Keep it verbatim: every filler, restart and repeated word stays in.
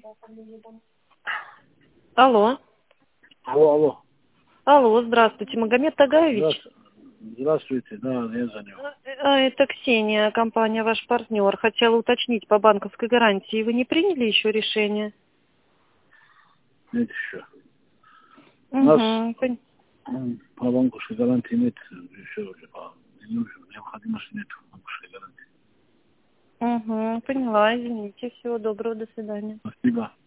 Алло. Алло, алло. Алло, здравствуйте, Магомед Тагаевич. Здравствуйте. Здравствуйте, да, я звоню. А, Это Ксения, компания «Ваш партнер». Хотела уточнить по банковской гарантии. Вы не приняли еще решение? Нет еще. У Угу. нас м, по банковской гарантии нет еще уже. По, не нужно, необходимости нет банковской гарантии. Угу, поняла, извините. Всего доброго, до свидания. Спасибо.